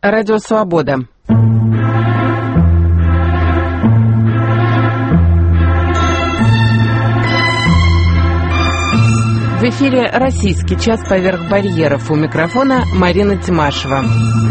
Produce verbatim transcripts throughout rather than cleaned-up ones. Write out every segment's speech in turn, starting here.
Радио Свобода. В эфире «Российский час поверх барьеров». У микрофона Марина Тимашева.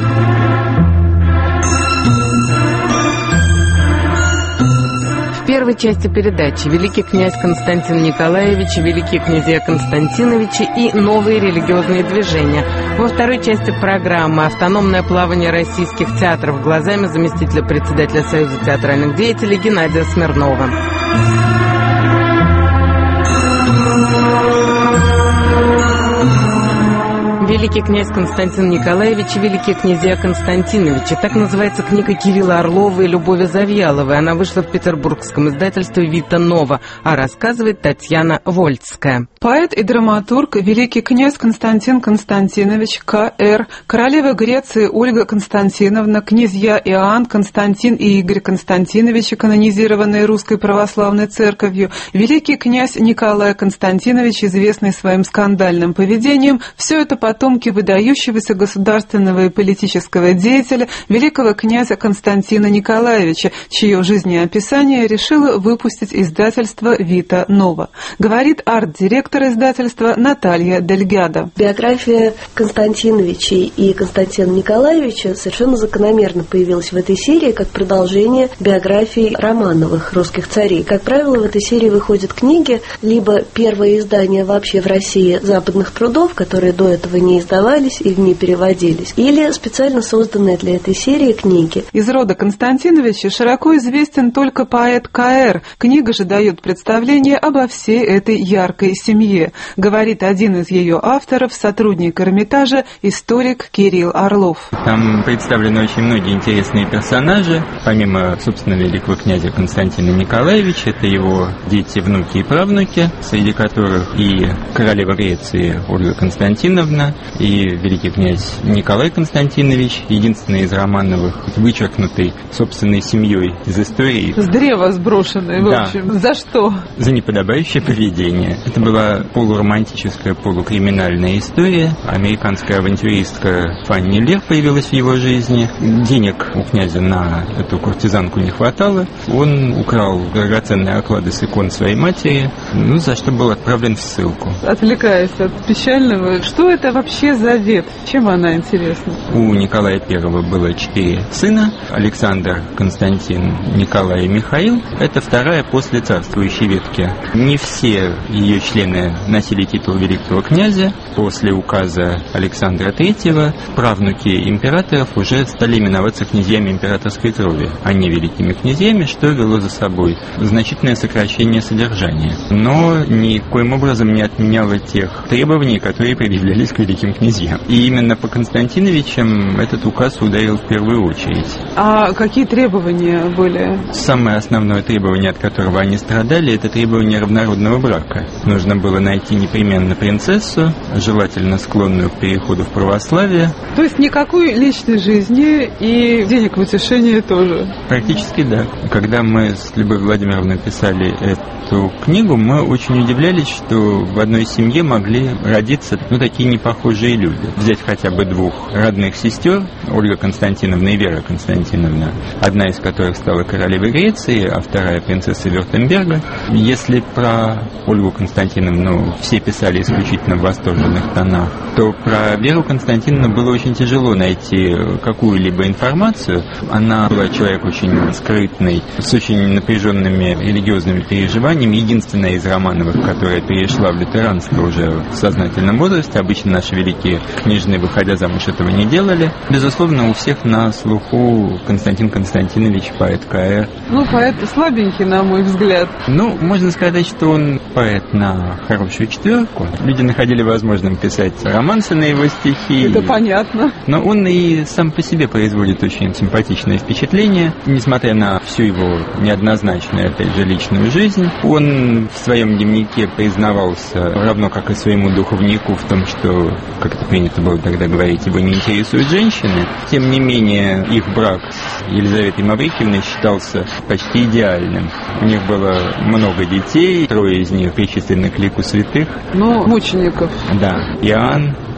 В первой части передачи великий князь Константин Николаевич, великие князья Константиновичи и новые религиозные движения. Во второй части программы «Автономное плавание российских театров» глазами заместителя председателя Союза театральных деятелей Геннадия Смирнова. Великий князь Константин Николаевич и великие князья Константиновичи. Так называется книга Кирилла Орлова и Любови Завьяловой. Она вышла в петербургском издательстве «Вита Нова», а рассказывает Татьяна Вольцкая. Поэт и драматург, великий князь Константин Константинович, Ка Эр, королева Греции Ольга Константиновна, князья Иоанн, Константин и Игорь Константиновичи, канонизированные Русской Православной Церковью, великий князь Николай Константинович, известный своим скандальным поведением, все это потомки выдающегося государственного и политического деятеля, великого князя Константина Николаевича, чье жизнеописание решило выпустить издательство «Вита Нова». Говорит арт-директор издательства Наталья Дельгадо. Биография Константиновичей и Константина Николаевича совершенно закономерно появилась в этой серии как продолжение биографий Романовых, русских царей. Как правило, в этой серии выходят книги, либо первое издание вообще в России западных трудов, которые до этого не издавались и не переводились, или специально созданные для этой серии книги. Из рода Константиновича широко известен только поэт Ка Эр. Книга же дает представление обо всей этой яркой семье. Говорит один из ее авторов, сотрудник Эрмитажа, историк Кирилл Орлов. Там представлены очень многие интересные персонажи. Помимо, собственно, великого князя Константина Николаевича, это его дети, внуки и правнуки, среди которых и королева Греции Ольга Константиновна, и великий князь Николай Константинович, единственный из Романовых, вычеркнутый собственной семьей из истории. С древа сброшенный, в да. общем. За что? За неподобающее поведение. Это была полуромантическая, полукриминальная история. Американская авантюристка Фанни Лер появилась в его жизни. Денег у князя на эту куртизанку не хватало. Он украл драгоценные оклады с икон своей матери, ну, за что был отправлен в ссылку. Отвлекаясь от печального, что это вообще за вет? Чем она интересна? У Николая Первого было четыре сына. Александр, Константин, Николай и Михаил. Это вторая после царствующей ветки. Не все ее члены носили титул великого князя. После указа Александра Третьего правнуки императоров уже стали именоваться князьями императорской крови, а не великими князьями, что вело за собой значительное сокращение содержания. Но никоим образом не отменяло тех требований, которые предъявлялись к великим князьям. И именно по Константиновичам этот указ ударил в первую очередь. А какие требования были? Самое основное требование, от которого они страдали, это требование равнородного брака. Нужно было найти непременно принцессу, желательно склонную к переходу в православие. То есть никакой личной жизни и денег в утешение тоже? Практически да. Когда мы с Любовью Владимировной писали эту книгу, мы очень удивлялись, что в одной семье могли родиться ну, такие непохожие люди. Взять хотя бы двух родных сестер, Ольга Константиновна и Вера Константиновна, одна из которых стала королевой Греции, а вторая принцесса Вюртемберга. Если про Ольгу Константиновну все писали исключительно в восторженных тонах, то про Веру Константиновну было очень тяжело найти какую-либо информацию. Она была человек очень скрытный, с очень напряженными религиозными переживаниями, единственная из Романовых, которая перешла в лютеранство уже в сознательном возрасте. Обычно наши великие княжны, выходя замуж, этого не делали. Безусловно, у всех на слуху Константин Константинович, поэт Ка Эр. Ну, поэт слабенький, на мой взгляд. Ну, можно сказать, что он поэт на хорошую четверку. Люди находили возможным писать романсы на его стихи. Это понятно. Но он и сам по себе производит очень симпатичное впечатление. Несмотря на всю его неоднозначную, опять же, личную жизнь, он в своем дневнике признавался, равно как и своему духовнику, в том, что, как это принято было тогда говорить, его не интересуют женщины. Тем не менее, их брак с Елизаветой Маврикиевной считался почти идеальным. У них было много детей, трое из них причислены к лику святых. Ну, мучеников. Да, Иоанн,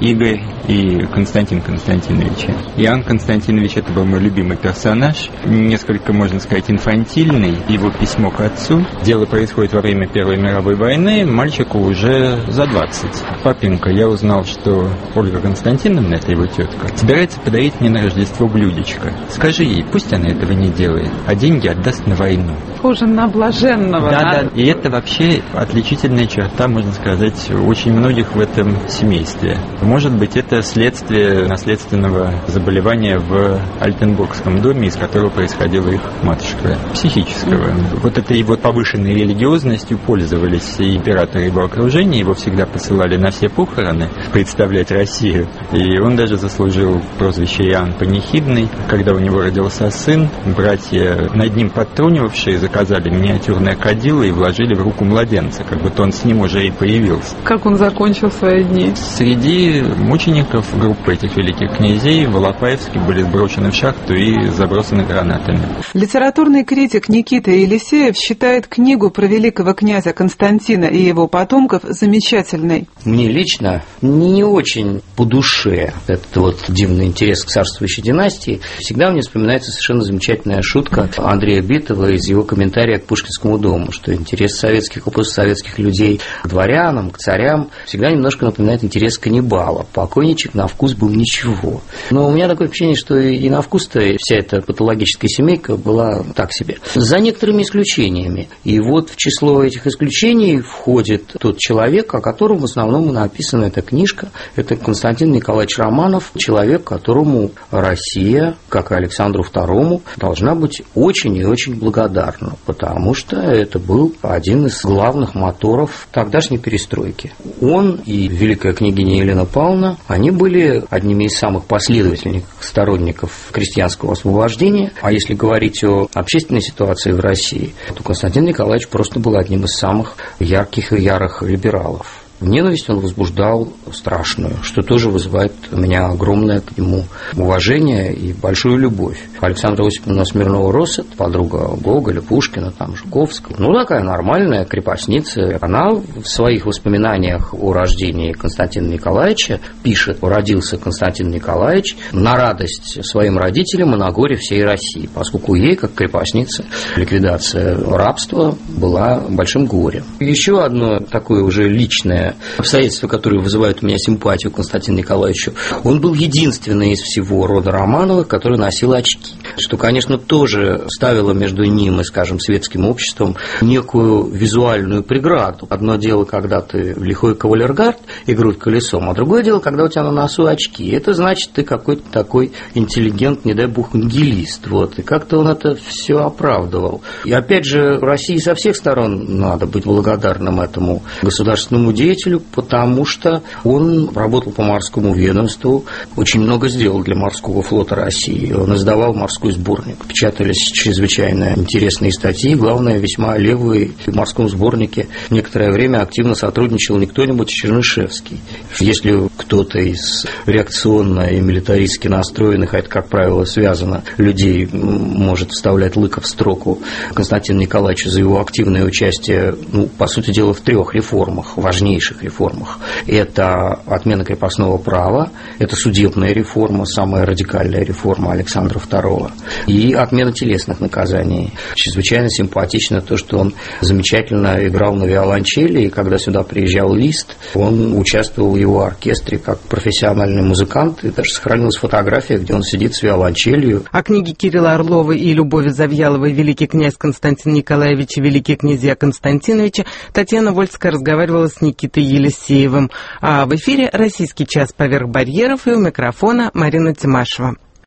Игорь и Константин Константинович. Иоанн Константинович — это был мой любимый персонаж, несколько, можно сказать, инфантильный. Его письмо к отцу. Дело происходит во время Первой мировой войны, мальчику уже за двадцать. Папенька, я узнал, что Ольга Константиновна, это его тетка, собирается подарить мне на Рождество блюдечко. Скажи ей, пусть она этого не делает, а деньги отдаст на войну. Похоже на блаженного. Да, да. И это вообще отличительная черта, можно сказать, очень многих в этом семействе. Может быть, это следствие наследственного заболевания в Альтенбургском доме, из которого происходила их матушка, психического. Mm-hmm. Вот этой вот повышенной религиозностью пользовались и императоры его окружения, его всегда посылали на все похороны представлять Россию. И он даже заслужил прозвище Иоанн Панихидный. Когда у него родился сын, братья, над ним подтрунивавшие, заказали миниатюрное кадило и вложили в руку младенца, как будто он с ним уже и появился. Как он закончил свои дни? Среди мучеников группы этих великих князей в Алапаевске были сброшены в шахту и забросаны гранатами. Литературный критик Никита Елисеев считает книгу про великого князя Константина и его потомков замечательной. Мне лично не очень по душе этот вот дивный интерес к царствующей династии. Всегда мне вспоминается совершенно замечательная шутка Андрея Битова из его комментария к Пушкинскому дому, что интерес советских и постсоветских людей к дворянам, к царям всегда немножко напоминает интерес каннибала. Покойничек на вкус был ничего. Но у меня такое впечатление, что и на вкус-то вся эта патологическая семейка была так себе. За некоторыми исключениями. И вот в число этих исключений входит тот человек, о котором в основном и написана эта книжка. Это Константин Николаевич Романов, человек, которому Россия, как и Александру второму, должна быть очень и очень благодарна, потому что это был один из главных моторов тогдашней перестройки. Он и великая княгиня Елена Павловна, они были одними из самых последовательных сторонников крестьянского освобождения. А если говорить о общественной ситуации в России, то Константин Николаевич просто был одним из самых ярких и ярых либералов. Ненависть он возбуждал страшную, что тоже вызывает у меня огромное к нему уважение и большую любовь. Александра Осиповна Смирнова-Россет, подруга Гоголя, Пушкина, там, Жуковского, ну, такая нормальная крепостница. Она в своих воспоминаниях о рождении Константина Николаевича пишет: родился Константин Николаевич на радость своим родителям и на горе всей России, поскольку ей, как крепостнице, ликвидация рабства была большим горем. Еще одно такое уже личное обстоятельства, которые вызывают у меня симпатию к Константину Николаевичу. Он был единственный из всего рода Романовых, который носил очки, что, конечно, тоже ставило между ним и, скажем, светским обществом некую визуальную преграду. Одно дело, когда ты лихой кавалергард и грудь колесом, а другое дело, когда у тебя на носу очки. Это значит, ты какой-то такой интеллигент, не дай бог, ангелист. Вот. И как-то он это все оправдывал. И опять же, России со всех сторон надо быть благодарным этому государственному деятелю, потому что он работал по морскому ведомству, очень много сделал для морского флота России. Он издавал морской сборник, печатались чрезвычайно интересные статьи, главное, весьма левые. В морском сборнике некоторое время активно сотрудничал не кто-нибудь, а Чернышевский. Если кто-то из реакционно и милитаристски настроенных, а это, как правило, связано, людей может вставлять лыко в строку Константину Николаевичу за его активное участие, ну, по сути дела, в трех реформах, важнейших реформах. Это отмена крепостного права, это судебная реформа, самая радикальная реформа Александра второго, и отмена телесных наказаний. Чрезвычайно симпатично то, что он замечательно играл на виолончели, и когда сюда приезжал Лист, он участвовал в его оркестре как профессиональный музыкант, и даже сохранилась фотография, где он сидит с виолончелью. О книге Кирилла Орлова и Любови Завьяловой «Великий князь Константин Николаевич и великие князья Константиновича» Татьяна Вольская разговаривала с Никитой Елисеевым. А в эфире «Российский час поверх барьеров», и у микрофона Марина Тимашева.